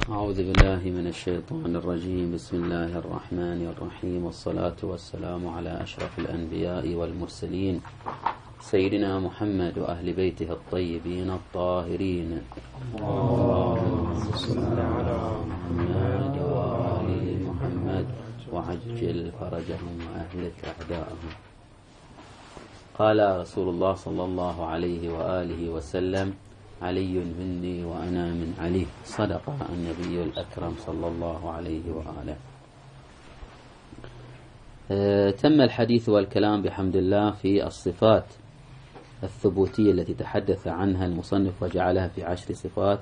أعوذ بالله من الشيطان الرجيم. بسم الله الرحمن الرحيم، والصلاة والسلام على أشرف الأنبياء والمرسلين سيدنا محمد وأهل بيته الطيبين الطاهرين. اللهم صل على محمد وآل محمد وعجل فرجهم وأهلك أعداءهم. قال رسول الله صلى الله عليه وآله وسلم: علي مني وأنا من علي. صدق النبي الأكرم صلى الله عليه وآله. تم الحديث والكلام بحمد الله في الصفات الثبوتية التي تحدث عنها المصنف وجعلها في 10 صفات.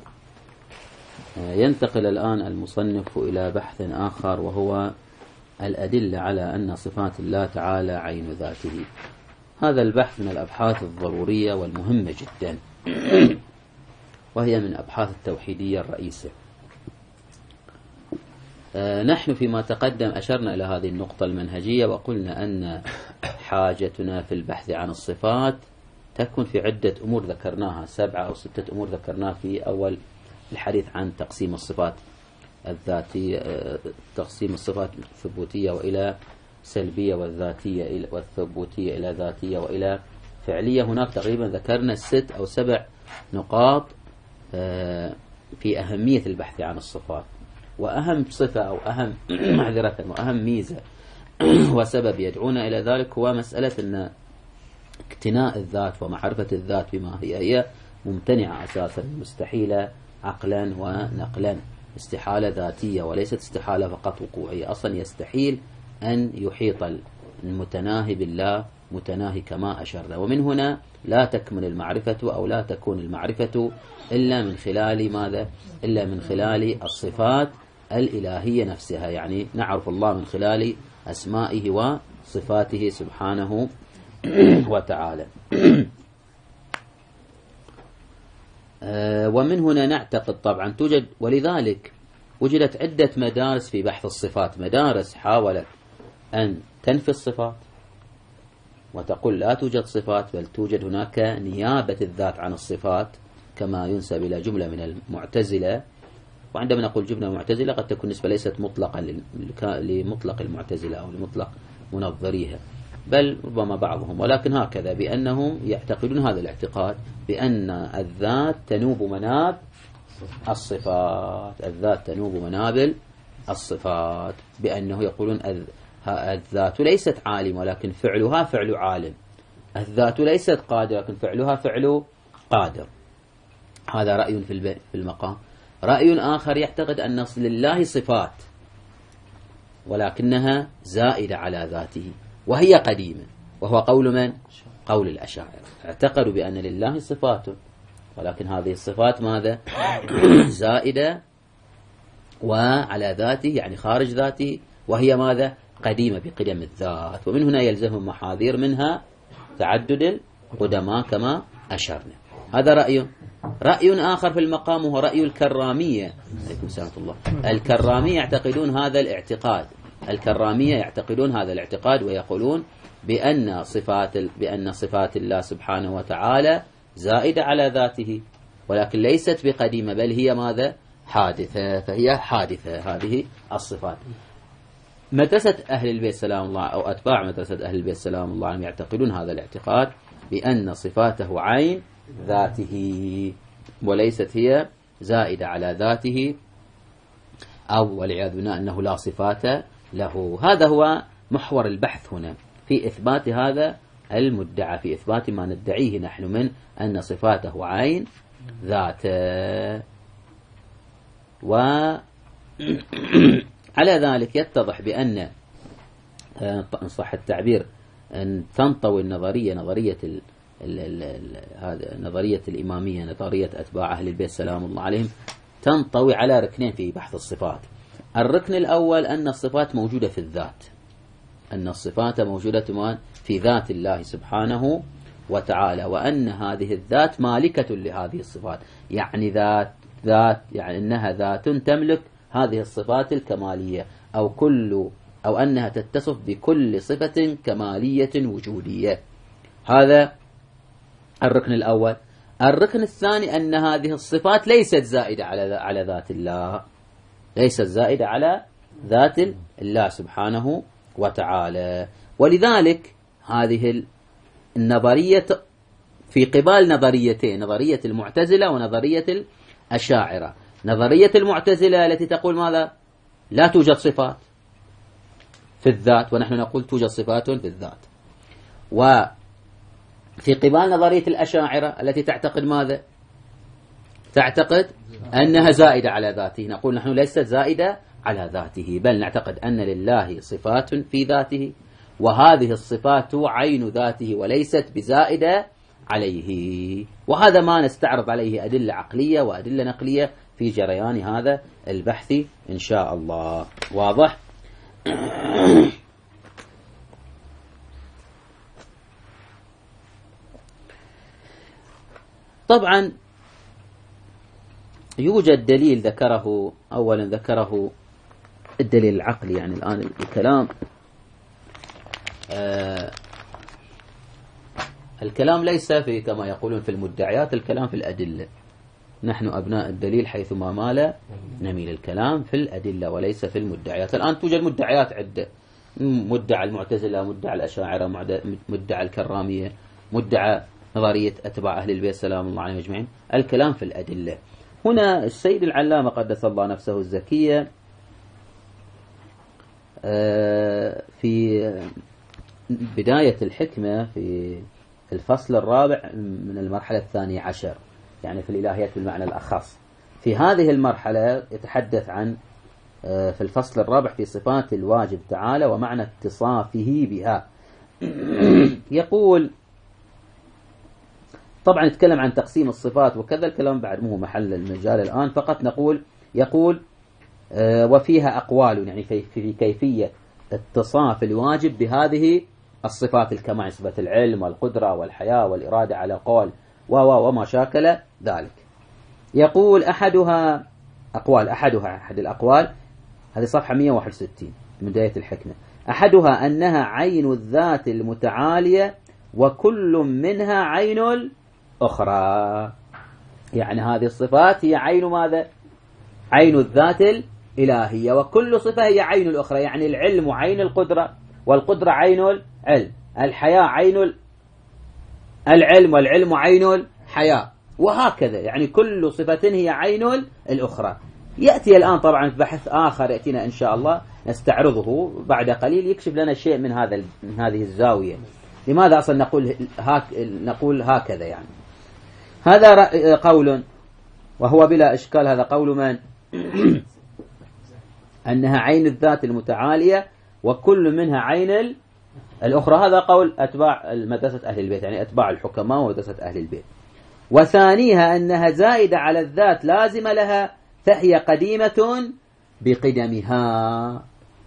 ينتقل الآن المصنف إلى بحث آخر، وهو الأدلة على أن صفات الله تعالى عين ذاته. هذا البحث من الأبحاث الضرورية والمهمة جدا، وهي من أبحاث التوحيدية الرئيسة. نحن فيما تقدم أشرنا إلى هذه النقطة المنهجية، وقلنا أن حاجتنا في البحث عن الصفات تكون في عدة أمور ذكرناها، 7 أو 6 أمور ذكرناها في أول الحديث عن تقسيم الصفات الذاتية، تقسيم الصفات الثبوتية وإلى سلبية، والذاتية والثبوتية إلى ذاتية وإلى فعلية. هناك تقريبا ذكرنا 6 أو 7 نقاط في أهمية البحث عن الصفات. وأهم صفة أو أهم معذرة وأهم ميزة وسبب يدعونا إلى ذلك هو مسألة أن اقتناء الذات ومعرفة الذات بما هي ممتنعة أساسا، مستحيلة عقلا ونقلا، استحالة ذاتية وليست استحالة فقط وقوعية. أصلا يستحيل أن يحيط المتناهي بالله متناهي كما أشرنا. ومن هنا لا تكمن المعرفة أو لا تكون المعرفة إلا من خلال ماذا؟ إلا من خلال الصفات الإلهية نفسها، يعني نعرف الله من خلال أسمائه وصفاته سبحانه وتعالى. ومن هنا نعتقد طبعا توجد، ولذلك وجدت عدة مدارس في بحث الصفات، مدارس حاولت أن تنفي الصفات وتقول لا توجد صفات، بل توجد هناك نيابة الذات عن الصفات، كما ينسب إلى جملة من المعتزلة. وعندما نقول جملة معتزلة قد تكون نسبة ليست مطلقا لمطلق المعتزلة أو لمطلق منظريها، بل ربما بعضهم، ولكن هكذا، بأنهم يعتقدون هذا الاعتقاد بأن الذات تنوب مناب الصفات، الذات تنوب منابل الصفات، بأنه يقولون الذات ليست عالم ولكن فعلها فعل عالم، الذات ليست قادر لكن فعلها فعل قادر. هذا رأي في المقام. رأي آخر يعتقد أن لله صفات ولكنها زائدة على ذاته وهي قديمة، وهو قول من؟ قول الأشاعرة. اعتقدوا بأن لله صفات ولكن هذه الصفات ماذا؟ زائدة وعلى ذاته، يعني خارج ذاته، وهي ماذا؟ قديمة بقدم الذات. ومن هنا يلزمهم محاذير، منها تعدد القدماء كما أشرنا. هذا رأي. رأي آخر في المقام هو رأي الكرامية. عليكم السلام الله. الكرامية يعتقدون هذا الاعتقاد، الكرامية يعتقدون هذا الاعتقاد ويقولون بأن صفات الله سبحانه وتعالى زائدة على ذاته ولكن ليست بقديمة، بل هي ماذا؟ حادثة، فهي حادثة هذه الصفات. مدرسة أهل البيت سلام الله أو أتباع مدرسة أهل البيت سلام الله عليهم يعتقدون هذا الاعتقاد بأن صفاته عين ذاته وليست هي زائدة على ذاته، أو والعياذ بالله أنه لا صفات له. هذا هو محور البحث هنا في إثبات هذا المدعى، في إثبات ما ندعيه نحن من أن صفاته عين ذاته. وعلى ذلك يتضح بأن إن صح التعبير أن تنطوي النظرية، نظرية الإمامية، نظرية أتباع أهل البيت سلام الله عليهم، تنطوي على ركنين في بحث الصفات. الركن الأول أن الصفات موجودة في الذات، أن الصفات موجودة في ذات الله سبحانه وتعالى، وأن هذه الذات مالكة لهذه الصفات، يعني ذات يعني أنها ذات تملك هذه الصفات الكمالية، أو أنها تتصف بكل صفة كمالية وجودية. هذا الركن الأول. الركن الثاني أن هذه الصفات ليست زائدة على ذات الله، ليست زائدة على ذات الله سبحانه وتعالى. ولذلك هذه النظرية في قبال نظريتين، نظرية المعتزلة ونظرية الأشاعرة. نظرية المعتزلة التي تقول ماذا؟ لا توجد صفات في الذات، ونحن نقول توجد صفات في الذات. وفي قبال نظرية الأشاعرة التي تعتقد ماذا؟ تعتقد أنها زائدة على ذاته. نقول نحن ليست زائدة على ذاته، بل نعتقد أن لله صفات في ذاته، وهذه الصفات عين ذاته وليست بزائدة عليه. وهذا ما نستعرض عليه أدلة عقلية وأدلة نقلية في جريان هذا البحث إن شاء الله. واضح؟ طبعا يوجد دليل ذكره، أولا ذكره الدليل العقلي، يعني الآن الكلام الكلام ليس في كما يقولون في المدعيات، الكلام في الأدلة. نحن أبناء الدليل حيثما مال نميل، الكلام في الأدلة وليس في المدعيات. الآن توجد مدعيات عدة، مدعى المعتزلة، مدعى الأشاعرة، مدعى الكرامية، مدعى نظرية أتباع أهل البيت سلام الله عليهم أجمعين. الكلام في الأدلة. هنا السيد العلامة قدس الله نفسه الزكية في بداية الحكمة في الفصل الرابع من المرحلة الثانية عشر، يعني في الإلهيات بالمعنى الأخص، في هذه المرحلة يتحدث عن في الفصل الرابع في صفات الواجب تعالى ومعنى اتصافه بها. يقول طبعا يتكلم عن تقسيم الصفات وكذا، الكلام بعد مو محل المجال الآن، فقط يقول وفيها أقوال، يعني في كيفية اتصاف الواجب بهذه الصفات الكمال، صفة العلم والقدرة والحياة والإرادة على قول وما شاكل ذلك. يقول أحد الأقوال، هذه صفحة 161 من بداية الحكمة، أحدها أنها عين الذات المتعالية وكل منها عين الأخرى. يعني هذه الصفات هي عين ماذا؟ عين الذات الإلهية، وكل صفة هي عين الأخرى. يعني العلم عين القدرة، والقدرة عين العلم، الحياة عين العلم، والعلم عين الحياة، وهكذا. يعني كل صفة هي عين الأخرى. يأتي الآن طبعا في بحث آخر يأتينا إن شاء الله نستعرضه بعد قليل، يكشف لنا شيء من هذه الزاوية. لماذا أصلا نقول هكذا؟ يعني هذا قول، وهو بلا إشكال هذا قول من؟ أنها عين الذات المتعالية وكل منها عين الأخرى. هذا قول أتباع مدرسة أهل البيت، يعني أتباع الحكماء ومدرسة أهل البيت. وثانيها أنها زائدة على الذات لازمة لها، فهي قديمة بقدمها.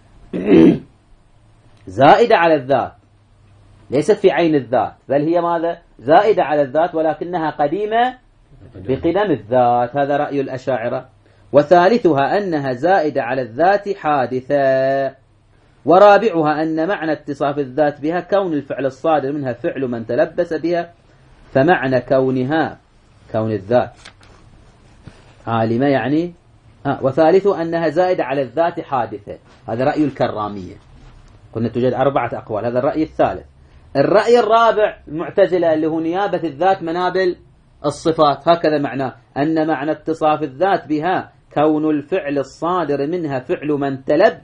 زائدة على الذات، ليست في عين الذات، بل هي ماذا؟ زائدة على الذات ولكنها قديمة بقدم الذات. هذا رأي الأشاعرة. وثالثها أنها زائدة على الذات حادثة. ورابعها أن معنى اتصاف الذات بها كون الفعل الصادر منها فعل من تلبس بها، فمعنى كون الذات عالمة يعني. وثالثها أنها زائدة على الذات حادثة. هذا رأي الكرامية. قلنا توجد 4 أقوال، هذا الرأي الثالث. الرأي الرابع المعتزلة اللي هو نيابة الذات منابل الصفات، هكذا معناه أن معنى اتصاف الذات بها كون الفعل الصادر منها فعل من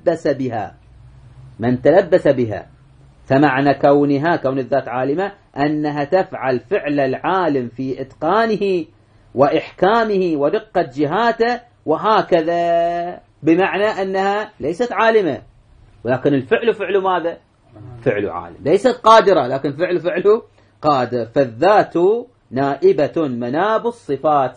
تلبس بها، فمعنى كون الذات عالمة أنها تفعل فعل العالم في إتقانه وإحكامه ودقة جهاته، وهكذا، بمعنى أنها ليست عالمة ولكن الفعل فعل ماذا؟ فعل عالم. ليست قادرة لكن فعل قادر. فالذات نائبة مناب الصفات.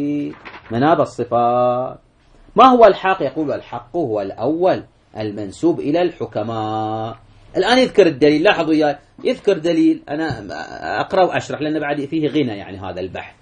ما هو الحق؟ يقول الحق هو الأول المنسوب إلى الحكماء. الآن يذكر الدليل، لاحظوا يا يذكر دليل، أنا أقرأ وأشرح لأن بعد فيه غنى يعني هذا البحث.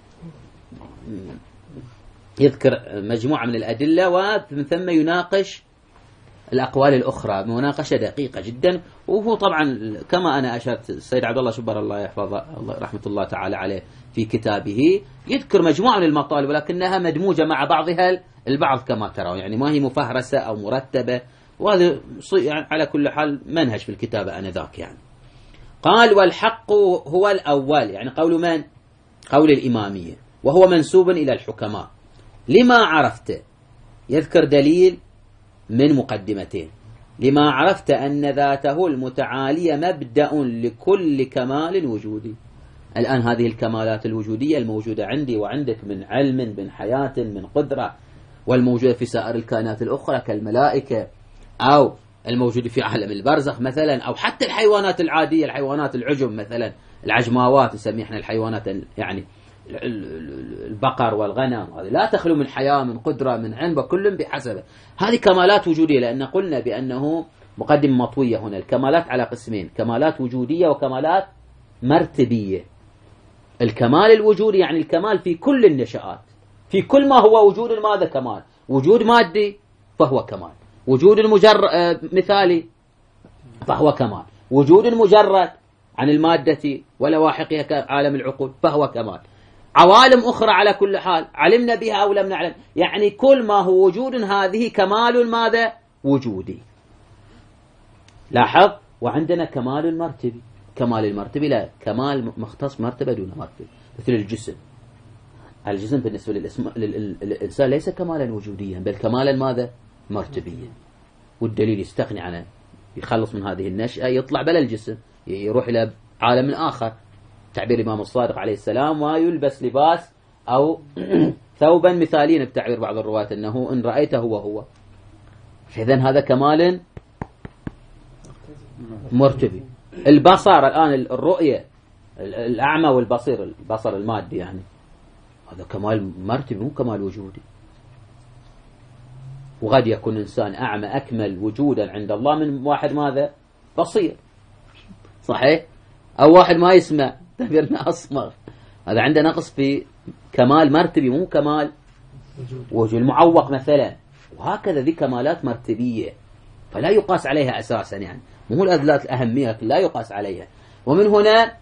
يذكر مجموعة من الأدلة ومن ثم يناقش الأقوال الأخرى مناقشة دقيقة جدا. وهو طبعا كما أنا أشرت السيد عبد الله شبر الله يحفظه الله رحمة الله تعالى عليه في كتابه يذكر مجموعة من المطالب ولكنها مدموجة مع بعضها البعض كما ترون، يعني ما هي مفهرسة أو مرتبة، وهذا يعني على كل حال منهج في الكتابة آنذاك. يعني قال والحق هو الأول، يعني قول من؟ قول الإمامية، وهو منسوب إلى الحكماء. لما عرفت، يذكر دليل من مقدمتين. لما عرفت أن ذاته المتعالية مبدأ لكل كمال وجودي. الآن هذه الكمالات الوجودية الموجودة عندي وعندك من علم، من حياة، من قدرة، والموجودة في سائر الكائنات الأخرى كالملائكة أو الموجودة في عالم البرزخ مثلا، أو حتى الحيوانات العادية، الحيوانات العجم مثلا، العجماوات نسميها احنا الحيوانات، يعني البقر والغنم، هذه لا تخلو من حياة، من قدرة، من علم، كل بحسبه. هذه كمالات وجودية، لأن قلنا بأنه مقدمة مطوية هنا. الكمالات على قسمين، كمالات وجودية وكمالات مرتبية. الكمال الوجودي يعني الكمال في كل النشآت، في كل ما هو وجود، ماذا كمال؟ وجود مادي فهو كمال، وجود مثالي فهو كمال، وجود مجرد عن المادة ولواحقها كعالم العقول فهو كمال. عوالم أخرى على كل حال علمنا بها أو لم نعلم، يعني كل ما هو وجود هذه كمال ماذا؟ وجودي. لاحظ، وعندنا كمال مرتبي. كمال المرتبي لا، كمال مختص مرتبة دون مرتبة، مثل الجسم. الجسم بالنسبة للإنسان ليس كمالا وجوديا بل كمالا ماذا؟ مرتبيا. والدليل يستغني عنه، يخلص من هذه النشأة، يطلع بلا الجسم، يروح إلى عالم آخر، تعبير الإمام الصادق عليه السلام، ويلبس لباس أو ثوبا مثاليا بتعبير بعض الرواة، أنه إن رأيته هو. إذن هذا كمال مرتبي. البصر الآن، الرؤية، الأعمى والبصير، البصر المادي يعني، هذا كمال مرتبي مو كمال وجودي. وقد يكون إنسان أعمى أكمل وجودا عند الله من واحد ماذا؟ بصير، صحيح؟ أو واحد ما يسمع تعبيرنا أصمر، هذا عنده نقص في كمال مرتبي مو كمال وجود. المعوق مثلا، وهكذا ذي كمالات مرتبية فلا يقاس عليها أساسا، يعني مو الأدلات الأهمية لا يقاس عليها. ومن هنا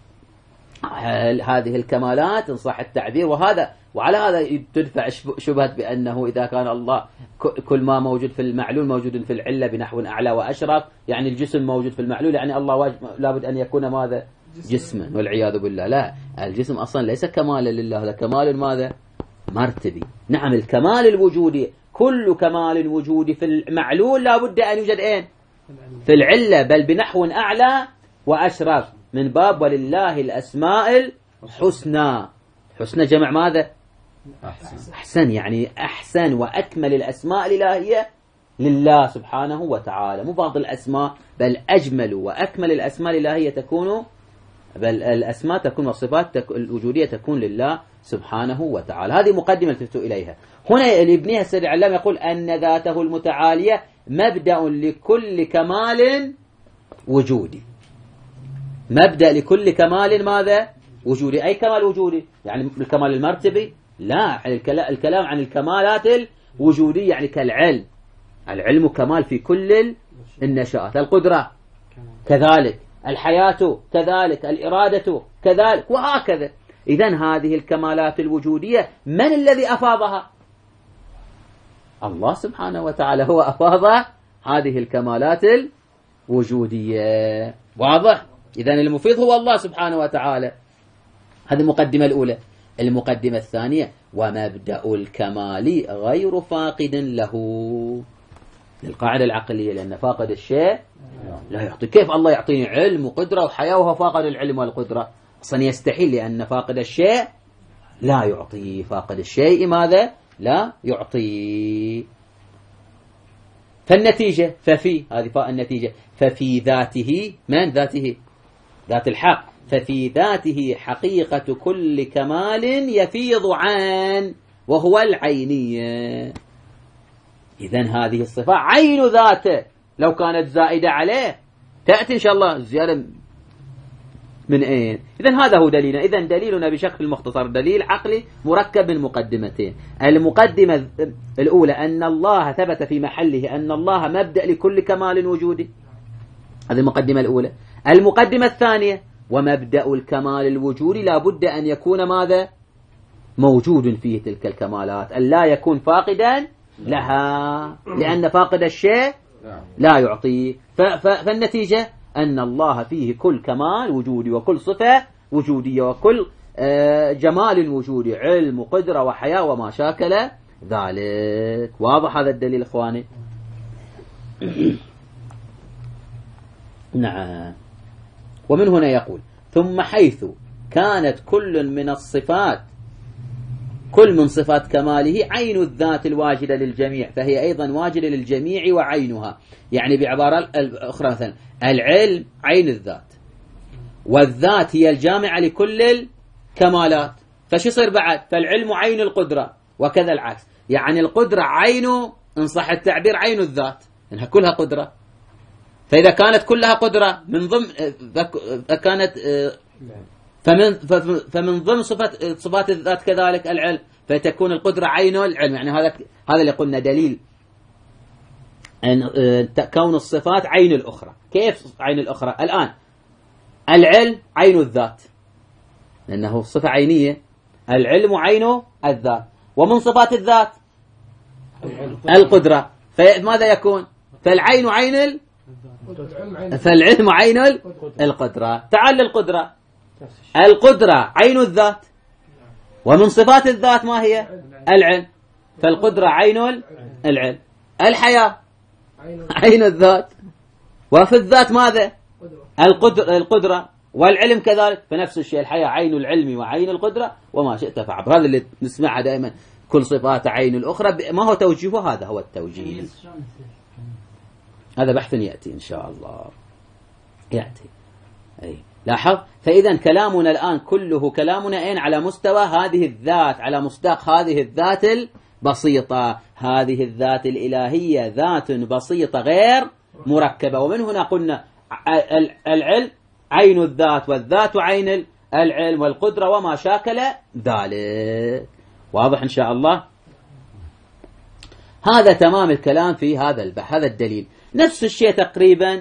هذه الكمالات إن صح التعبير، وعلى هذا تدفع شبهة بأنه إذا كان الله كل ما موجود في المعلول موجود في العلة بنحو أعلى وأشرف، يعني الجسم موجود في المعلول، يعني الله لابد أن يكون ماذا؟ جسما، والعياذ بالله. لا، الجسم أصلا ليس كمالا لله، هذا كمال ماذا؟ مرتبي. نعم، الكمال الوجودي، كل كمال وجودي في المعلول لابد أن يوجد أين؟ في العلة، بل بنحو أعلى وأشرف، من باب ولله الأسماء الحسنى. حسنى جمع ماذا؟ أحسن، يعني أحسن وأكمل الأسماء الإلهية لله سبحانه وتعالى، مو بعض الأسماء، بل أجمل وأكمل الأسماء الإلهية تكون، بل الأسماء تكون والصفات الوجودية تكون لله سبحانه وتعالى. هذه مقدمة التفت إليها. هنا اللي يبنيها السيد العلامة يقول أن ذاته المتعالية مبدأ لكل كمال وجودي. مبدأ لكل كمال ماذا؟ وجودي. أي كمال وجودي؟ يعني الكمال المرتبي؟ لا، الكلام عن الكمالات الوجودية، يعني كالعلم. العلم كمال في كل النشآت، القدرة كذلك، الحياة كذلك، الإرادة كذلك، وهكذا. إذن هذه الكمالات الوجودية من الذي أفاضها؟ الله سبحانه وتعالى هو أفاض هذه الكمالات الوجودية. واضح؟ إذن المفيض هو الله سبحانه وتعالى. هذه المقدمة الأولى. المقدمة الثانية: ومبدأ الكمال غير فاقد له، للقاعدة العقلية، لأن فاقد الشيء لا يعطي. كيف الله يعطيني علم وقدرة وحياة وهو فاقد العلم والقدرة؟ أصلا يستحيل، لأن فاقد الشيء لا يعطي. فاقد الشيء ماذا؟ لا يعطي. فالنتيجة ففي هذه فاء النتيجة، ففي ذاته، من ذاته؟ ذات الحق. ففي ذاته حقيقة كل كمال يفيض عن، وهو العينية. إذن هذه الصفة عين ذاته، لو كانت زائدة عليه تأتي إن شاء الله الزيادة من أين؟ إذن هذا هو دليلنا. إذن دليلنا بشكل مختصر دليل عقلي مركب من مقدمتين. المقدمة الأولى أن الله ثبت في محله أن الله مبدأ لكل كمال وجودي، هذه المقدمة الأولى. المقدمة الثانية ومبدأ الكمال الوجودي لا بد أن يكون ماذا؟ موجود فيه تلك الكمالات، أن لا يكون فاقدا لها، لأن فاقد الشيء لا يعطيه. فالنتيجة أن الله فيه كل كمال وجودي وكل صفة وجودية وكل جمال وجودي، علم وقدرة وحياة وما شاكل ذلك. واضح هذا الدليل إخواني؟ نعم. ومن هنا يقول ثم حيث كانت كل من الصفات كل من صفات كماله عين الذات الواجدة للجميع فهي أيضا واجدة للجميع وعينها. يعني بعبارة أخرى مثلا العلم عين الذات، والذات هي الجامعة لكل الكمالات، فش يصير بعد؟ فالعلم عين القدرة وكذا العكس. يعني القدرة عينه إن صح التعبير عين الذات، إنها كلها قدرة. فإذا كانت كلها قدرة من ضمن كانت فمن ضمن صفات الذات كذلك العلم، فتكون القدرة عين العلم. يعني هذا اللي قلنا دليل أن كون الصفات عين الأخرى. كيف عين الأخرى؟ الآن العلم عين الذات لأنه صفة عينية، العلم عين الذات، ومن صفات الذات القدرة، فماذا يكون؟ فالعين عين فالعلم عين القدرة. تعال للقدرة، القدرة عين الذات، ومن صفات الذات ما هي؟ العلم، فالقدرة عين العلم. الحياة عين الذات، وفي الذات ماذا؟ القدرة، والعلم كذلك، فنفس الشيء الحياة عين العلم وعين القدرة وما شئت فعبر. هذا اللي نسمعه دائما، كل صفات عين الأخرى. ما هو توجيهه؟ هذا هو التوجيه. هذا بحث يأتي إن شاء الله، يأتي. أي لاحظ. فإذا كلامنا الآن كله كلامنا أين؟ على مستوى هذه الذات، على مصداق هذه الذات البسيطة. هذه الذات الإلهية ذات بسيطة غير مركبة. ومن هنا قلنا العلم عين الذات، والذات عين العلم، والقدرة وما شاكل ذلك. واضح إن شاء الله؟ هذا تمام الكلام في هذا البحث. هذا الدليل نفس الشيء تقريبا.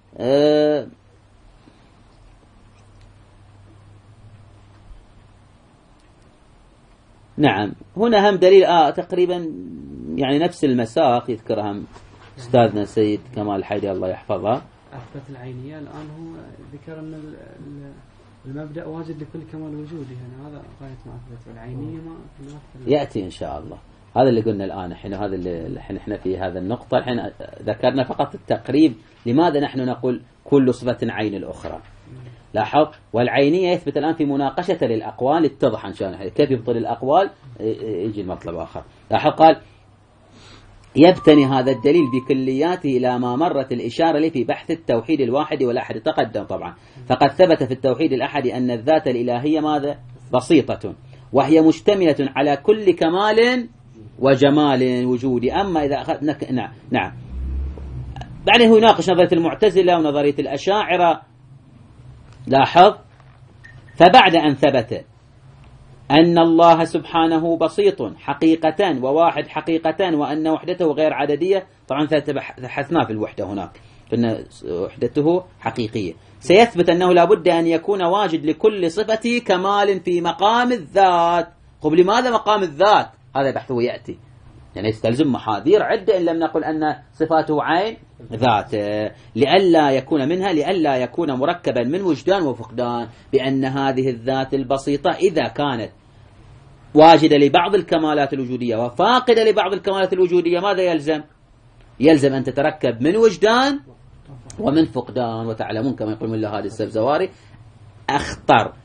نعم، هنا هم دليل تقريبا يعني نفس المساق يذكرها أستاذنا سيد كمال الحيدي الله يحفظها. أثبت العينية الآن هو ذكر أن المبدأ واجد لكل كمال وجودي. يعني هذا غاية ما أثبت العينية ما يأتي إن شاء الله. هذا اللي قلنا الآن الحين، هذا اللي احنا في هذا النقطة الحين ذكرنا فقط التقريب. لماذا نحن نقول كل صفة عين الأخرى؟ لاحظ. والعينية يثبت الآن في مناقشة للأقوال اتضح إن شاء الله كيف يبطل الأقوال. يجي المطلب آخر. لاحظ قال يبتني هذا الدليل بكلياته إلى ما مرت الإشارة له في بحث التوحيد الواحد والأحد. تقدم طبعا. فقد ثبت في التوحيد الأحد أن الذات الإلهية ماذا؟ بسيطة، وهي مشتملة على كل كمال وجمال وجودي. أما إذا أخذنا نعم بعدين هو يناقش نظرية المعتزلة ونظرية الأشاعرة. لاحظ. فبعد أن ثبت أن الله سبحانه بسيط حقيقة وواحد حقيقة، وأن وحدته غير عددية. طبعا بحثنا في الوحدة هناك أن وحدته حقيقية. سيثبت أنه لا بد أن يكون واجد لكل صفة كمال في مقام الذات. طيب لماذا مقام الذات؟ هذا بحثه يأتي. يعني يستلزم محاذير عدة إن لم نقل أن صفاته عين ذات، لئلا يكون منها، لئلا يكون مركبا من وجدان وفقدان. بأن هذه الذات البسيطة إذا كانت واجدة لبعض الكمالات الوجودية وفاقدة لبعض الكمالات الوجودية ماذا يلزم؟ يلزم أن تتركب من وجدان ومن فقدان. وتعلمون كما يقول ملا هادي السبزواري أخطر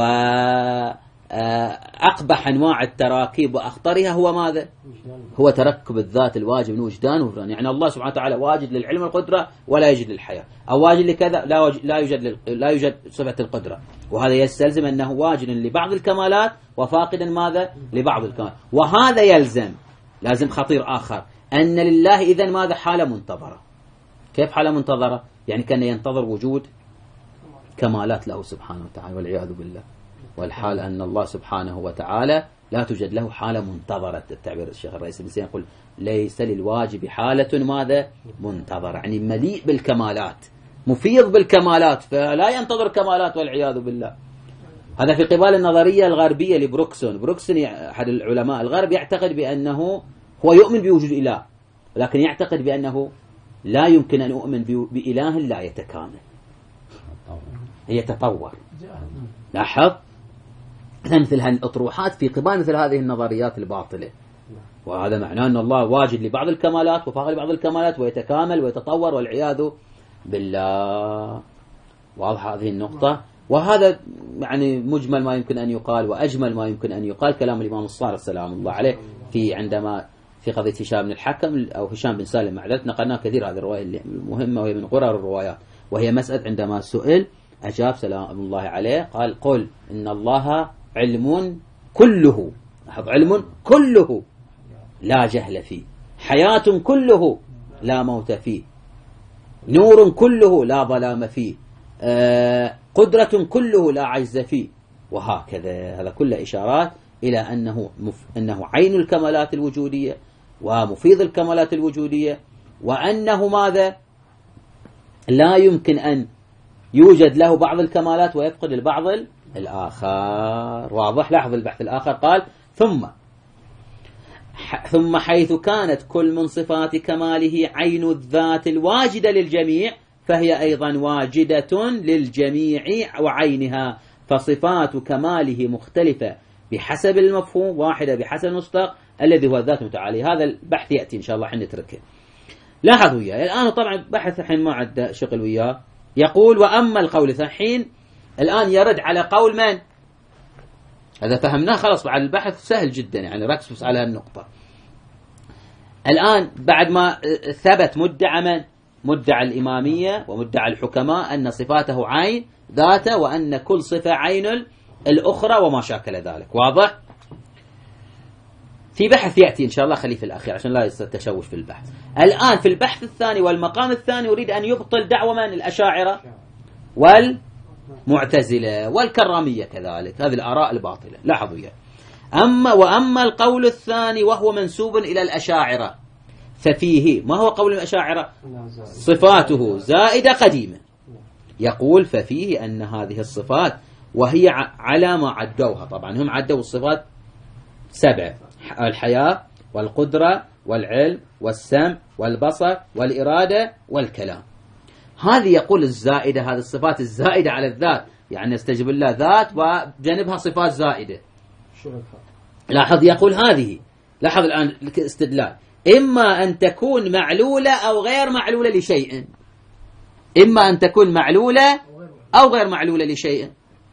وأقبح أنواع التراكيب وأخطرها هو ماذا؟ هو تركب الذات الواجب من وجدان وفقدان. يعني الله سبحانه وتعالى واجد للعلم والقدرة ولا يوجد للحياة، أو واجد لكذا لا يوجد صفة القدرة. وهذا يستلزم أنه واجد لبعض الكمالات وفاقدا ماذا؟ لبعض الكمالات. وهذا لازم خطير آخر، أن لله إذن ماذا؟ حالة منتظرة. كيف حالة منتظرة؟ يعني كان ينتظر وجود كمالات له سبحانه وتعالى والعياذ بالله. والحال أن الله سبحانه وتعالى لا توجد له حالة منتظرة. التعبير الشيخ الرئيس ابن سينا يقول ليس للواجب حالة ماذا منتظرة، يعني مليء بالكمالات مفيض بالكمالات، فلا ينتظر كمالات والعياذ بالله. هذا في قبال النظرية الغربية لبروكسون. بروكسون أحد العلماء الغرب يعتقد بأنه هو يؤمن بوجود إله، لكن يعتقد بأنه لا يمكن أن يؤمن بإله لا يتكامل، يتطور. لاحظ مثل هالأطروحات في قبال مثل هذه النظريات الباطلة، وهذا معناه أن الله واجد لبعض الكمالات وفاقد لبعض الكمالات ويتكامل ويتطور والعياذ بالله. واضح هذه النقطة؟ وهذا يعني مجمل ما يمكن أن يقال وأجمل ما يمكن أن يقال كلام الإمام الصادق سلام الله عليه في عندما في قضية هشام بن الحكم أو هشام بن سالم معذرة. نقلنا كثير هذه الرواية المهمة وهي من قرر الروايات، وهي مسألة عندما سئل أجاب سلام الله عليه قال قل إن الله علم كله، لاحظ علم كله لا جهل فيه، حياة كله لا موت فيه، نور كله لا ظلام فيه، قدرة كله لا عجز فيه، وهكذا. هذا كله إشارات إلى أنه عين الكمالات الوجودية ومفيض الكمالات الوجودية، وأنه ماذا لا يمكن أن يوجد له بعض الكمالات ويفقد البعض الآخر. واضح؟ لاحظ البحث الآخر قال ثم حيث كانت كل من صفات كماله عين الذات الواجدة للجميع فهي أيضا واجدة للجميع وعينها، فصفات كماله مختلفة بحسب المفهوم، واحدة بحسب المصداق الذي هو الذات المتعالية. هذا البحث يأتي إن شاء الله حين نتركه. لاحظوا وياه الآن طبعا بحث حين ما عد شغل وياه. يقول وأما القول الحين الآن يرد على قول من؟ هذا فهمناه خلاص، بعد البحث سهل جدا، يعني ركز بس على النقطة. الآن بعد ما ثبت مدعى من؟ مدعى الإمامية ومدعى الحكماء أن صفاته عين ذاته وأن كل صفة عين الأخرى وما شاكل ذلك. واضح؟ في بحث يأتي إن شاء الله خليه في الأخير عشان لا يتشوش في البحث. الآن في البحث الثاني والمقام الثاني يريد أن يبطل دعوة من؟ الأشاعرة والمعتزلة والكرامية كذلك، هذه الآراء الباطلة. لاحظوا يا وأما القول الثاني وهو منسوب إلى الأشاعرة ففيه ما هو قول الأشاعرة؟ صفاته زائدة قديمة. يقول ففيه أن هذه الصفات وهي على ما عدوها، طبعا هم عدوا الصفات 7: الحياة والقدرة والعلم والسمع والبصر والإرادة والكلام. هذه يقول الزائدة، هذه الصفات الزائدة على الذات، يعني يستجب الله ذات وجانبها صفات زائدة. لاحظ يقول هذه، لاحظ الآن الاستدلال، إما أن تكون معلولة أو غير معلولة لشيء، إما أن تكون معلولة أو غير معلولة لشيء.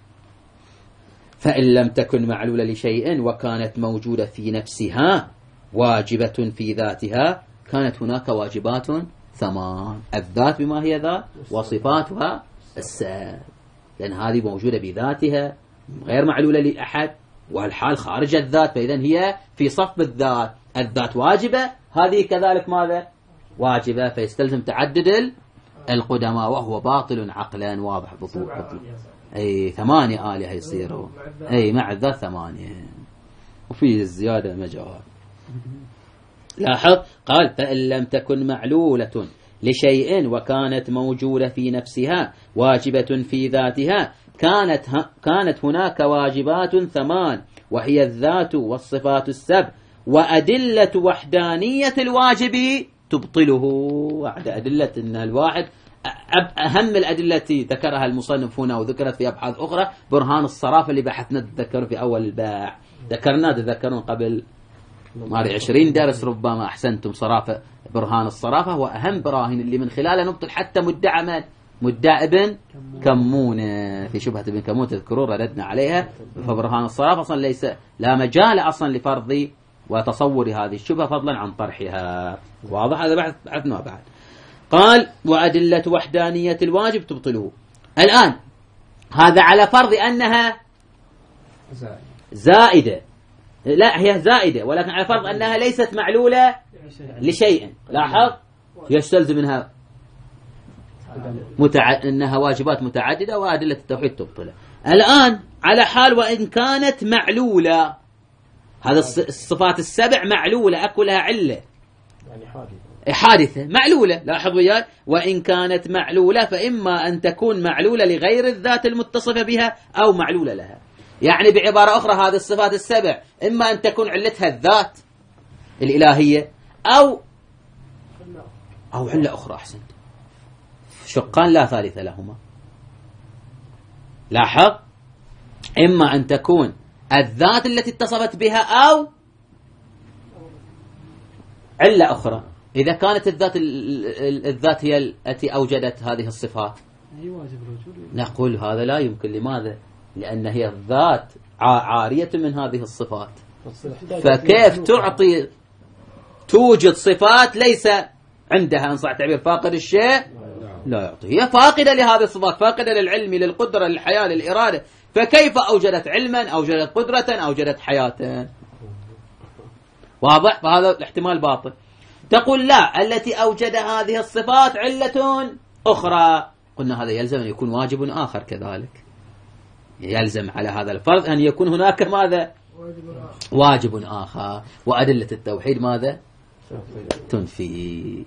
فإن لم تكن معلولة لشيء وكانت موجودة في نفسها واجبة في ذاتها كانت هناك واجبات 8: الذات بما هي ذات وصفاتها السائر، لأن هذه موجودة بذاتها غير معلولة لأحد، والحال خارج الذات، فإذا هي في صف الذات. الذات واجبة، هذه كذلك ماذا؟ واجبة، فيستلزم تعدد القدماء وهو باطل عقلا. واضح بطول أي 8 آلهة يصيروا، أي مع الذات 8 وفي الزيادة مجال. لاحظ قال فإن لم تكن معلولة لشيء وكانت موجودة في نفسها واجبة في ذاتها كانت هناك واجبات 8 وهي الذات والصفات السبع، وأدلة وحدانية الواجب تبطله. وعد أدلة أن الواحد أهم الأدلة ذكرها المصنف هنا وذكرت في أبحاث أخرى برهان الصرافة اللي بحثنا تذكروا في أول الباع، تذكرون قبل 20 درس ربما أحسنتم صرافة برهان الصرافة، وأهم براهين اللي من خلالها نبطل حتى مدعى ابن كمون في شبهة ابن كمون تذكرون رددنا عليها. فبرهان الصرافة أصلا ليس لا مجال أصلا لفرض وتصور هذه الشبهة فضلا عن طرحها. واضح؟ هذا بحثنا بعد. قال وأدلة وحدانية الواجب تبطله. الآن هذا على فرض أنها زائدة، لا هي زائدة ولكن على فرض أنها ليست معلولة لشيء. لاحظ يستلزم منها أنها واجبات متعددة وأدلة التوحيد تبطله. الآن على حال وإن كانت معلولة، هذا الصفات السبع معلولة، أكو لها علة يعني حادثة معلولة. لاحظ وياي، وإن كانت معلولة فإما أن تكون معلولة لغير الذات المتصفة بها أو معلولة لها. يعني بعبارة أخرى هذه الصفات السبع إما أن تكون علتها الذات الإلهية أو علة أخرى. أحسنت، شقان لا ثالث لهما. لاحظ، إما أن تكون الذات التي اتصفت بها أو علة أخرى. إذا كانت الذات هي التي أوجدت هذه الصفات نقول هذا لا يمكن. لماذا؟ لأن هي الذات عارية من هذه الصفات، فكيف توجد صفات ليس عندها، إن صح التعبير، فاقد الشيء لا يعطي. هي فاقدة لهذه الصفات، فاقدة للعلم، للقدرة، للحياة، للإرادة، فكيف أوجدت علما، أوجدت قدرة، أوجدت حياة؟ واضح؟ فهذا الاحتمال باطل. تقول لا، التي أوجد هذه الصفات علة أخرى. قلنا هذا يلزم أن يكون واجب آخر كذلك. يلزم على هذا الفرض أن يكون هناك ماذا؟ واجب آخر. وأدلة التوحيد ماذا؟ تنفي.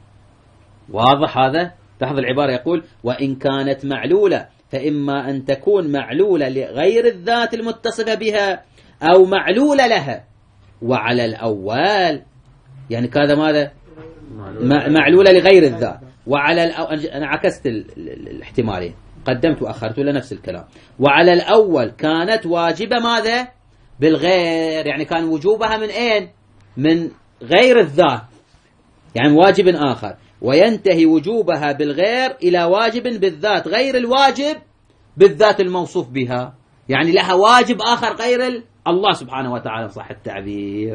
واضح هذا؟ تحفظ العبارة، يقول وإن كانت معلولة فإما أن تكون معلولة لغير الذات المتصفة بها أو معلولة لها. وعلى الأول يعني كذا ماذا؟ معلولة لغير الذات. وعلى أنا عكست الاحتمالين، قدمت وأخرت ولا نفس الكلام. وعلى الأول كانت واجبة ماذا؟ بالغير، يعني كان وجوبها من أين؟ من غير الذات، يعني واجب آخر. وينتهي وجوبها بالغير إلى واجب بالذات غير الواجب بالذات الموصوف بها، يعني لها واجب آخر غير الله سبحانه وتعالى صح التعبير.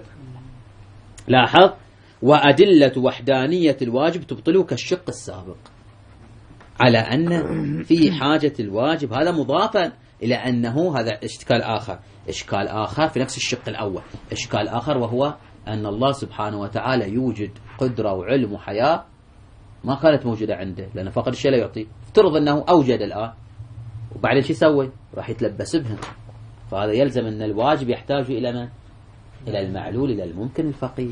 لاحظ، وأدلة وحدانية الواجب تبطله كالشق السابق، على أن في حاجة الواجب هذا مضافا إلى أنه هذا إشكال آخر. إشكال آخر في نفس الشق الأول، إشكال آخر وهو أن الله سبحانه وتعالى يوجد قدرة وعلم وحياة ما كانت موجودة عنده، لأن فقد الشيء لا يعطي. افترض أنه أوجد الآن وبعدين شو يسوي؟ راح يتلبس بهم. فهذا يلزم أن الواجب يحتاج إلى من؟ إلى المعلول، إلى الممكن الفقير،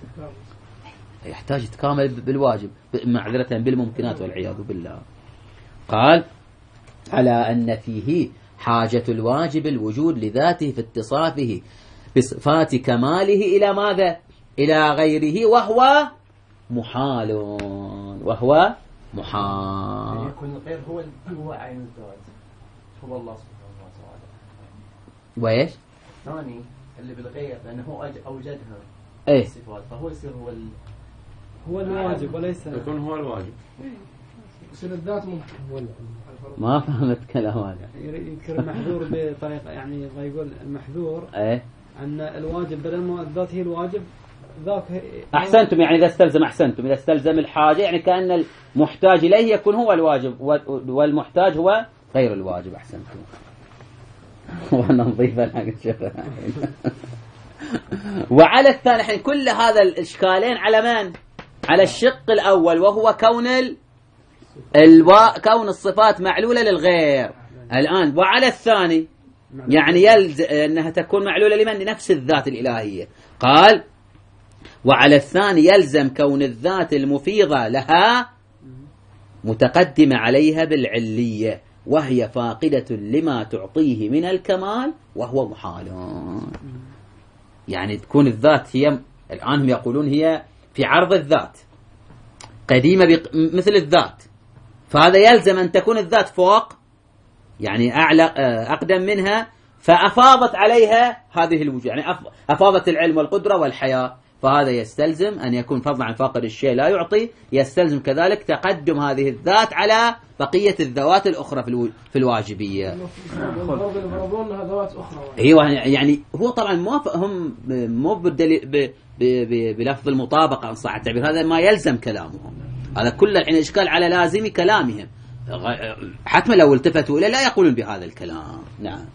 يحتاج يتكامل بالواجب، معذرة بالممكنات والعياذ بالله. قال على أن فيه حاجة الواجب الوجود لذاته في اتصافه بصفات كماله إلى ماذا؟ إلى غيره، وهو محال. وهو محال. يكون الغير هو عين الذات، هو الله سبحانه وتعالى. وإيش؟ ثاني اللي بالغير لأنه هو أوجدها إيه؟ الصفات، فهو يصير هو الواجب وليس يكون هو الواجب. يصير الذات ممكن. ما فهمت كلام هذا. يذكر المحذور بطريقة، يعني يقول المحذور إيه؟ أن الواجب بدل ما الذات هي الواجب ذاك. أحسنتم، يعني إذا استلزم، أحسنتم، إذا استلزم الحاجة يعني كأن المحتاج إليه يكون هو الواجب والمحتاج هو غير الواجب. أحسنتم. وأنا نضيفها حق وعلى الثاني الحين كل هذا الإشكالين على من؟ على الشق الأول، وهو كون الصفات معلولة للغير الآن. وعلى الثاني يعني يلزم أنها تكون معلولة لمن؟ لنفس الذات الإلهية. قال وعلى الثاني يلزم كون الذات المفيضة لها متقدمة عليها بالعلية، وهي فاقدة لما تعطيه من الكمال وهو محال. يعني تكون الذات هي الآن هم يقولون هي في عرض الذات قديمة مثل الذات، فهذا يلزم أن تكون الذات فوق، يعني أعلى أقدم منها، فأفاضت عليها هذه الوجود، يعني أفاضت العلم والقدرة والحياة. فهذا يستلزم أن يكون فضلا عن فاقد الشيء لا يعطي، يستلزم كذلك تقدم هذه الذات على بقية الذوات الأخرى في الواجبية. أيوة، يعني هو طبعا هم مو بلفظ المطابقة إن صح التعبير، هذا ما يلزم كلامهم، هذا كل الحين إشكال على لازم كلامهم. حتما لو التفتوا إليه لا يقولون بهذا الكلام. نعم.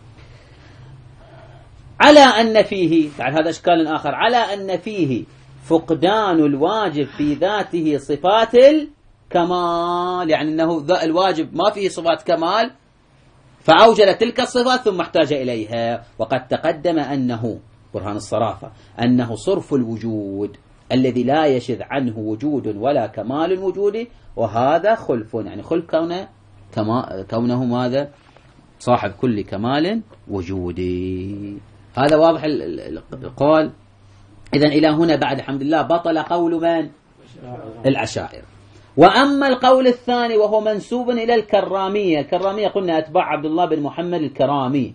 على أن فيه، يعني هذا إشكال آخر، على أن فيه فقدان الواجب في ذاته صفات كمال، يعني أنه الواجب ما فيه صفات كمال، فأوجد تلك الصفات ثم احتاج إليها. وقد تقدم أنه برهان الصرافة أنه صرف الوجود الذي لا يشذ عنه وجود ولا كمال الوجود، وهذا خلف، يعني خلف كونه ماذا؟ صاحب كل كمال وجودي. هذا واضح القول. إذن إلى هنا بعد الحمد لله بطل قول من؟ الأشاعرة. وأما القول الثاني وهو منسوب إلى الكرامية. الكرامية قلنا أتباع عبد الله بن محمد الكرامي،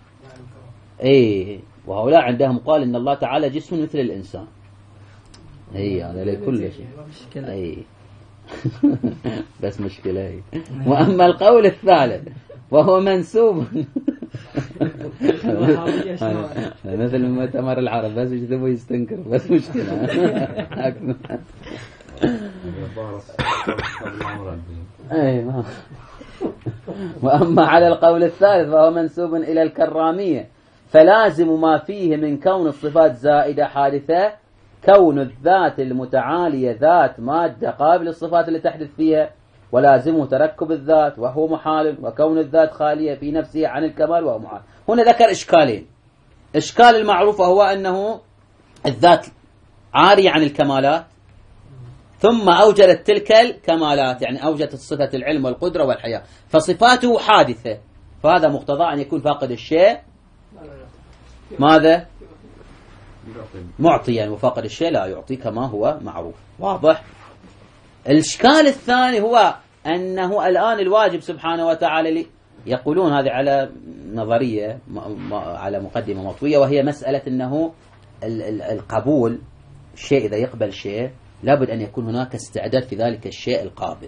وهؤلاء عندهم قال إن الله تعالى جسم مثل الإنسان. هذا لكل شيء. بس مشكلة. وأما القول الثالث وهو منسوب مثل مؤتمر العرب، بس يجذبوا يستنكر، بس مشكلة. وأما على القول الثالث وهو منسوب إلى الكرامية، فلازم ما فيه من كون الصفات زائدة حادثة كون الذات المتعالية ذات مادة قابل الصفات اللي تحدث فيها، ولازمه تركب الذات وهو محال، وكون الذات خالية في نفسها عن الكمال وهو محال. هنا ذكر إشكالين. إشكال المعروف وهو أنه الذات عارية عن الكمالات، ثم أوجدت تلك الكمالات، يعني أوجدت صفة العلم والقدرة والحياة، فصفاته حادثة، فهذا مقتضى أن يكون فاقد الشيء ماذا؟ معطيا، وفاقد الشيء لا يعطي كما هو معروف. واضح؟ الإشكال الثاني هو أنه الآن الواجب سبحانه وتعالى يقولون هذه على نظرية على مقدمة مطوية، وهي مسألة أنه القبول، الشيء إذا يقبل شيء لابد أن يكون هناك استعداد في ذلك الشيء القابل،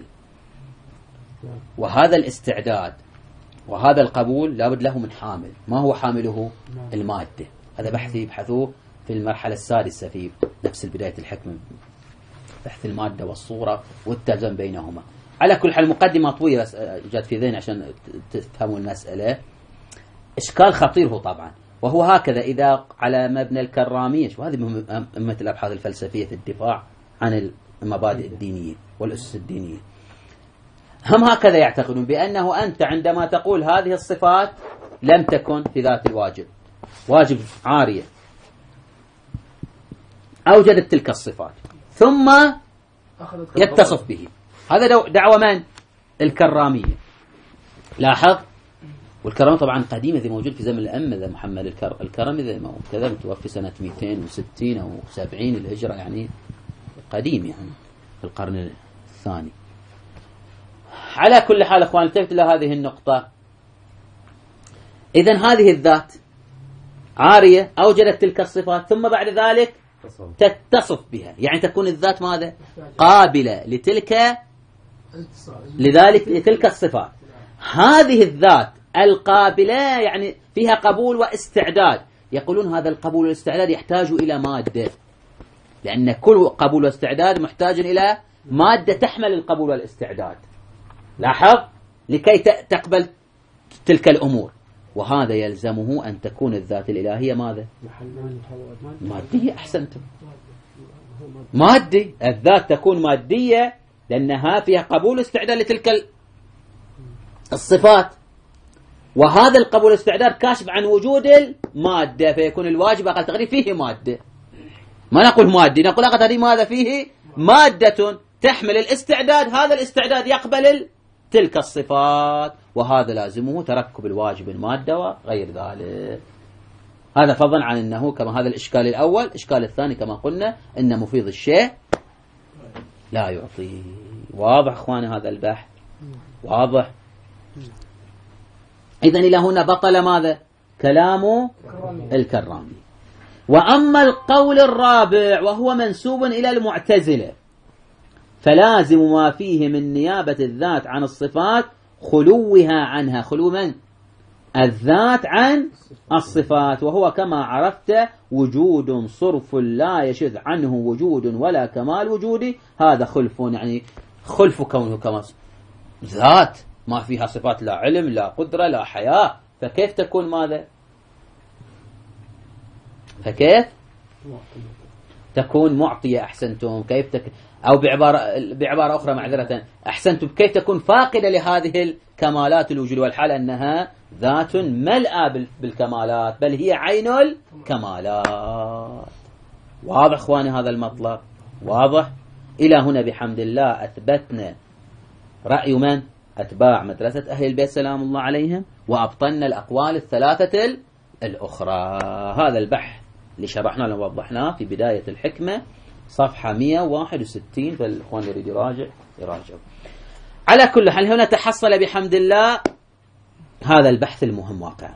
وهذا الاستعداد وهذا القبول لابد له من حامل. ما هو حامله؟ المادة. هذا بحث يبحثوه في المرحلة السادسة في نفس البداية الحكمة، بحث المادة والصورة والتزام بينهما. على كل حال مقدمة طويلة بس جات في ذهني عشان تفهموا المسألة. إشكال خطير هو طبعا، وهو هكذا إذا على مبنى الكرامية، وهذه مهمة الأبحاث الفلسفية في الدفاع عن المبادئ الدينية والأسس الدينية، هم هكذا يعتقدون بأنه أنت عندما تقول هذه الصفات لم تكن في ذات الواجب، واجب عارية، أوجدت تلك الصفات ثم يتصف به، هذا دعوة من؟ الكرامية. لاحظ، والكرامة طبعا قديمة، ذي موجود في زمن الأمة، ذا محمد الكرامي ذا كذا متوفي سنة 260 أو 70 الهجرة، يعني قديم، يعني في القرن الثاني. على كل حال أخوان التفت إلى هذه النقطة. إذن هذه الذات عارية أوجدت تلك الصفات ثم بعد ذلك تتصف بها، يعني تكون الذات ماذا؟ قابلة لتلك الصفات. هذه الذات القابلة يعني فيها قبول واستعداد. يقولون هذا القبول والاستعداد يحتاج إلى مادة، لأن كل قبول واستعداد محتاج إلى مادة تحمل القبول والاستعداد. لاحظ، لكي تقبل تلك الأمور، وهذا يلزمه أن تكون الذات الإلهية ماذا؟ مادية. أحسنتم، مادي. الذات تكون مادية لأنها فيها قبول واستعداد لتلك الصفات، وهذا القبول والاستعداد كاشف عن وجود المادة، فيكون الواجب أقل تقدير فيه مادة. ما نقول مادي، نقول أقل تقدير ماذا فيه؟ مادة تحمل الاستعداد، هذا الاستعداد يقبل تلك الصفات، وهذا لازمه تركب الواجب المادة وغير ذلك. هذا فضلا عن أنه كما هذا الإشكال الأول. الإشكال الثاني كما قلنا أن مفيض الشيء لا يعطي. واضح أخواني هذا البحث؟ واضح. إذن إلى هنا بطل ماذا؟ كلام الكرامي. وأما القول الرابع وهو منسوب إلى المعتزلة، فلازم ما فيه من نيابة الذات عن الصفات خلوها عنها. خلو من؟ الذات عن الصفات، وهو كما عرفت وجود صرف لا يشذ عنه وجود ولا كمال وجودي. هذا خلف، يعني خلف كونه كما ذات ما فيها صفات، لا علم لا قدرة لا حياة، فكيف تكون ماذا؟ فكيف تكون معطية أحسنتم، أو بعبارة أخرى معذرة أحسنتم، كيف تكون فاقدة لهذه الكمالات الوجود، والحال أنها ذات ملأى بالكمالات، بل هي عين الكمالات. واضح إخواني هذا المطلب؟ واضح؟ إلى هنا بحمد الله أثبتنا رأي من؟ أتباع مدرسة أهل البيت سلام الله عليهم، وأبطلنا الأقوال الثلاثة الأخرى. هذا البحث اللي شرحناه ووضحناه في بداية الحكمة صفحة 161، فالإخوان يريد يراجع. على كل حال هنا تحصل بحمد الله هذا البحث المهم واقعا.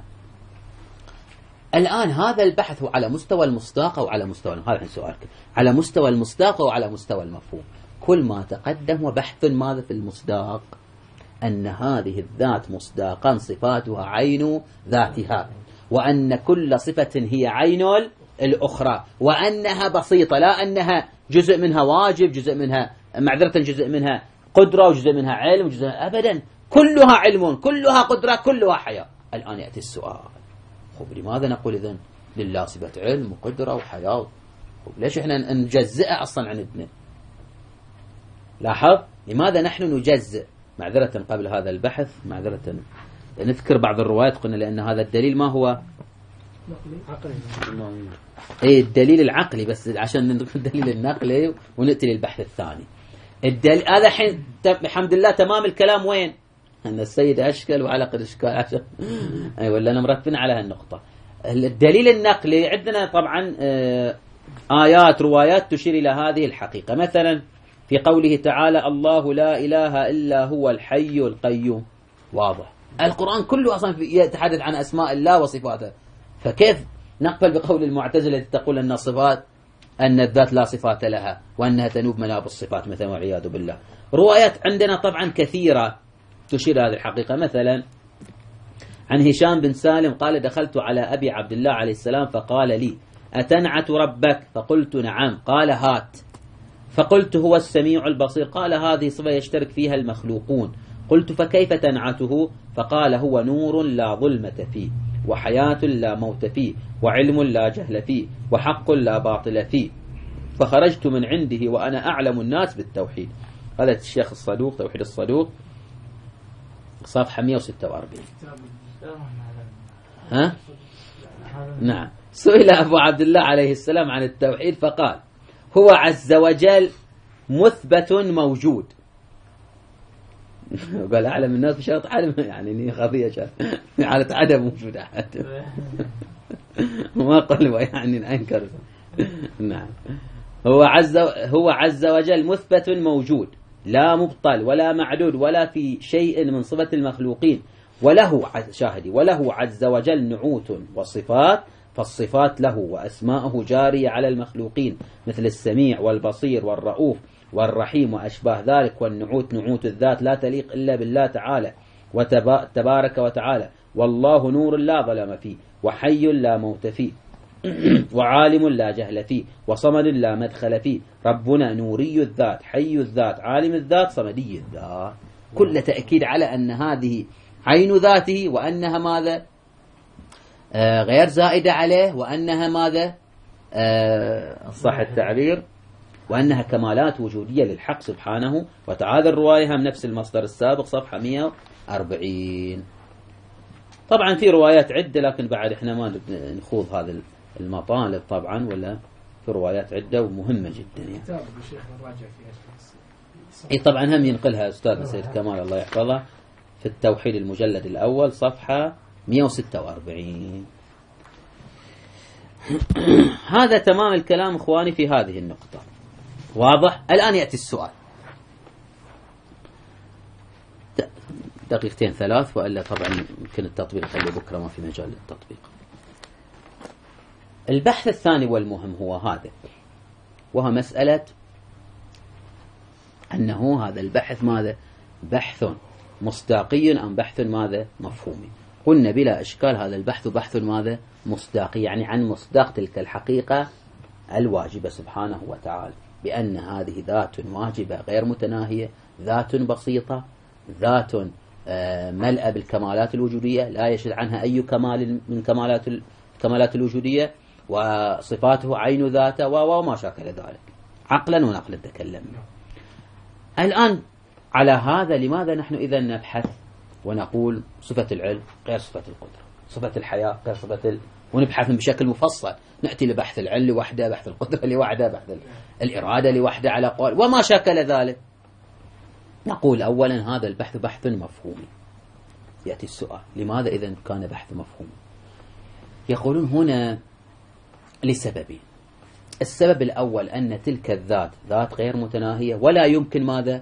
الآن هذا البحث هو على مستوى المصداق أو على مستوى، هذا سؤالك، على مستوى المصداق أو على مستوى المفهوم. كل ما تقدم وبحث ماذا في المصداق؟ أن هذه الذات مصداقا صفاتها عين ذاتها، وأن كل صفة هي عين الأخرى، وأنها بسيطة، لا أنها جزء منها واجب، جزء منها معذرة، جزء منها قدرة، وجزء منها علم، وجزء أبدا، كلها علم، كلها قدرة، كلها حياة. الآن يأتي السؤال، لماذا نقول إذن لله صفة علم وقدرة وحياة؟ ليش إحنا نجزئها أصلا عن ابنه؟ لاحظ لماذا نحن نجزئ؟ معذرة قبل هذا البحث، معذرة نذكر بعض الروايات، قلنا لأن هذا الدليل ما هو عقلي، ايه الدليل العقلي، بس عشان ندخل الدليل النقلي ونأتي للبحث الثاني. الدليل هذا حين بحمد الله تمام الكلام وين؟ أن السيد أشكل وعلق الإشكال عشان أي ولا أنا مرتبين على هالنقطة. الدليل النقلي عندنا طبعا آيات روايات تشير إلى هذه الحقيقة، مثلا في قوله تعالى الله لا إله إلا هو الحي القيوم، واضح القرآن كله أصلا يتحدث عن أسماء الله وصفاته، فكيف نقبل بقول المعتزلة التي تقول أن الصفات أن الذات لا صفات لها وأنها تنوب مناب الصفات مثلا والعياذ بالله. روايات عندنا طبعا كثيرة تشير هذه الحقيقة، مثلا عن هشام بن سالم قال دخلت على أبي عبد الله عليه السلام فقال لي أتنعت ربك؟ فقلت نعم. قال هات، فقلت هو السميع البصير. قال هذه صفة يشترك فيها المخلوقون. قلت فكيف تنعته؟ فقال هو نور لا ظلمة فيه، وحياة لا موت فيه، وعلم لا جهل فيه، وحق لا باطل فيه. فخرجت من عنده وأنا أعلم الناس بالتوحيد. هذا الشيخ الصدوق، توحيد الصدوق صفحة 146. ها؟ نعم. سئل أبو عبد الله عليه السلام عن التوحيد فقال هو عز وجل مثبت موجود. قال أعلم الناس بشرط عدم، يعني خفية حالة عدم وجود أحد. ما قالوا يعني أنكر. نعم. هو عز وجل مثبت موجود، لا مبطل ولا معدود ولا في شيء من صفة المخلوقين، وله عز وجل نعوت وصفات، فالصفات له وأسماءه جارية على المخلوقين مثل السميع والبصير والرؤوف والرحيم وأشباه ذلك. والنعوت نعوت الذات لا تليق إلا بالله تعالى وتبارك وتعالى. والله نور لا ظلم فيه، وحي لا موت فيه، وعالم لا جهل فيه، وصمد لا مدخل فيه. ربنا نوري الذات حي الذات عالم الذات صمدي الذات. كل تأكيد على أن هذه عين ذاته، وأنها ماذا؟ غير زائدة عليه، وأنها ماذا؟ صح التعبير، وأنها كمالات وجودية للحق سبحانه وتعالى. الرواية هم نفس المصدر السابق صفحة 140. طبعا في روايات عدة، لكن بعد احنا ما نخوض هذا المطالب طبعا، ولا في روايات عدة ومهمة جدا يعني. اي طبعا هم ينقلها أستاذ سيد كمال الله يحفظه في التوحيد المجلد الأول صفحة 146. هذا تمام الكلام إخواني في هذه النقطة، واضح؟ الآن يأتي السؤال، دقيقتين ثلاث، وإلا طبعا يمكن التطبيق خلي بكرة ما في مجال للتطبيق. البحث الثاني والمهم هو هذا، وهو مسألة أنه هذا البحث ماذا؟ بحث مصداقي أم بحث ماذا؟ مفهومي. قلنا بلا إشكال هذا البحث بحث ماذا؟ مصداقي، يعني عن مصداق تلك الحقيقة الواجبة سبحانه وتعالى، بأن هذه ذات واجبة غير متناهية، ذات بسيطة، ذات ملأ بالكمالات الوجودية، لا يشذ عنها أي كمال من كمالات الوجودية، وصفاته عين ذاته وما شاكل ذلك عقلا ونقلا تكلمنا. الآن على هذا لماذا نحن إذا نبحث ونقول صفة العلم غير صفة القدرة، صفة الحياة غير صفة ونبحث بشكل مفصل، نأتي لبحث العلم لوحده، بحث القدرة لوحده، بحث الإرادة لوحده على قول وما شاكل ذلك. نقول أولا هذا البحث بحث مفهومي. يأتي السؤال لماذا إذا كان بحث مفهومي؟ يقولون هنا لسببين. السبب الأول أن تلك الذات ذات غير متناهية ولا يمكن ماذا؟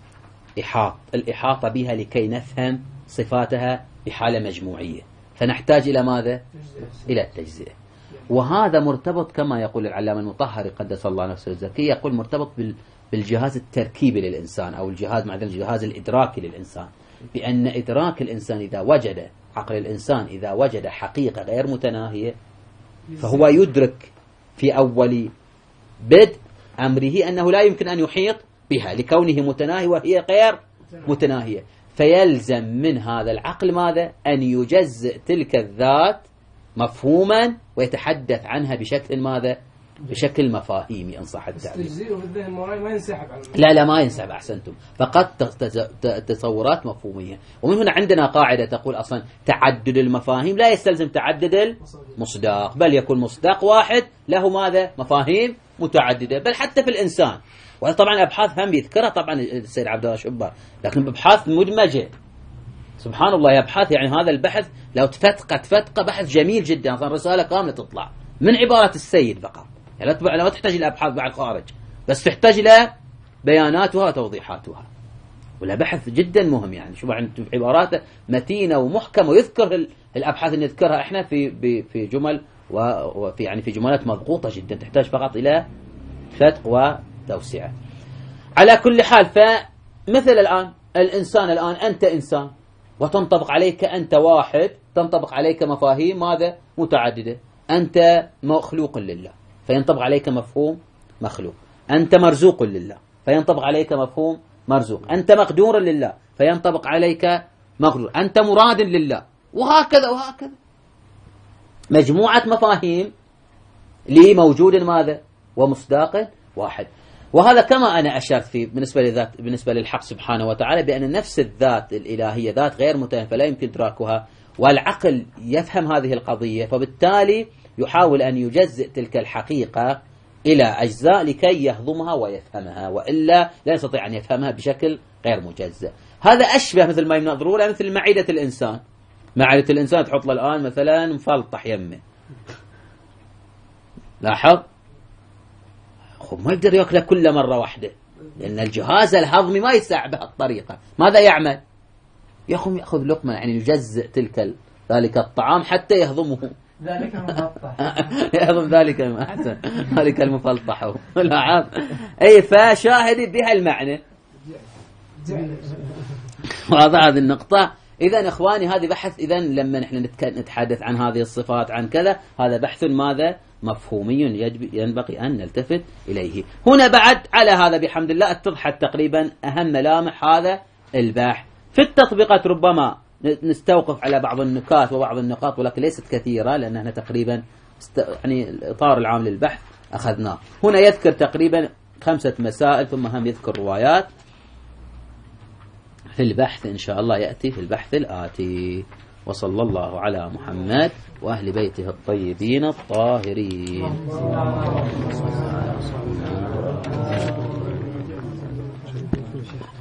الإحاطة بها لكي نفهم صفاتها بحالة مجموعية، فنحتاج إلى ماذا؟ إلى التجزئة. وهذا مرتبط كما يقول العلامة المطهري قدس الله نفسه الزكي، يقول مرتبط بالجهاز التركيبي للإنسان أو الجهاز الإدراكي للإنسان، بأن إدراك الإنسان إذا وجد عقل الإنسان إذا وجد حقيقة غير متناهية فهو يدرك في أول بدء أمره أنه لا يمكن أن يحيط بها لكونه متناهي وهي غير متناهية، فيلزم من هذا العقل ماذا؟ أن يجزئ تلك الذات مفهوما ويتحدث عنها بشكل ماذا؟ بشكل مفاهيمي إن صح التعبير. تجزئه في الذهن ما ينسحب عنه. لا ما ينسحب، أحسنتم، فقط تصورات مفهومية. ومن هنا عندنا قاعدة تقول أصلا تعدد المفاهيم لا يستلزم تعدد المصداق، بل يكون مصداق واحد له ماذا؟ مفاهيم متعددة، بل حتى في الإنسان. وطبعا أبحاث هم يذكرها طبعا السيد عبد الله شبار، لكن بأبحاث مدمجة سبحان الله، يبحث يعني هذا البحث لو تفتقة بحث جميل جدا، أصلا رسالة كاملة تطلع من عبارة السيد فقط، يعني لا تحتاج إلى أبحاث بعد خارج، بس تحتاج إلى بياناتها وتوضيحاتها، ولا بحث جدا مهم. يعني شوف عباراته متينة ومحكمة، ويذكر الأبحاث اللي نذكرها إحنا في جمل وفي يعني في جملات مضغوطة جدا، تحتاج فقط إلى فتق وتوسعة. على كل حال، فمثل الآن الإنسان، الآن أنت إنسان وتنطبق عليك أنت واحد، تنطبق عليك مفاهيم ماذا؟ متعددة. أنت مخلوق لله فينطبق عليك مفهوم مخلوق، أنت مرزوق لله فينطبق عليك مفهوم مرزوق، أنت مقدور لله فينطبق عليك مقدور، أنت مراد لله، وهكذا وهكذا، مجموعة مفاهيم لموجود ماذا؟ ومصداق واحد. وهذا كما أنا أشرت فيه بالنسبة للحق سبحانه وتعالى، بأن نفس الذات الإلهية ذات غير متناهية فلا يمكن إدراكها، والعقل يفهم هذه القضية، فبالتالي يحاول أن يجزئ تلك الحقيقة إلى أجزاء لكي يهضمها ويفهمها، وإلا لا يستطيع أن يفهمها بشكل غير مجزئ. هذا أشبه مثل ما ينظروا له مثل معدة الإنسان. معدة الإنسان تحط له الآن مثلا مفلطح يمه، لاحظ ما يقدر يأكله كل مرة واحدة، لأن الجهاز الهضمي ما يسع بهالطريقة. ماذا يعمل؟ يأخذ لقمة، يعني يجزئ ذلك الطعام حتى يهضمه. ذلك المفلطح يهضم ذلك أحسن، ذلك المفلطح. لاحظ أي فشاهد بها المعنى. واضح هذه النقطة. إذا إخواني هذه بحث، إذا لما نحن نتحدث عن هذه الصفات عن كذا، هذا بحث ماذا؟ مفهومي ينبغي أن نلتفت إليه. هنا بعد على هذا بحمد الله اتضحت تقريبا أهم ملامح هذا البحث. في التطبيقات ربما نستوقف على بعض النكات وبعض النقاط، ولكن ليست كثيرة، لأن احنا تقريبا يعني الإطار العام للبحث أخذناه. هنا يذكر تقريبا 5 مسائل، ثم هم يذكر روايات في البحث إن شاء الله يأتي في البحث الآتي. وصلى الله على محمد وأهل بيته الطيبين الطاهرين.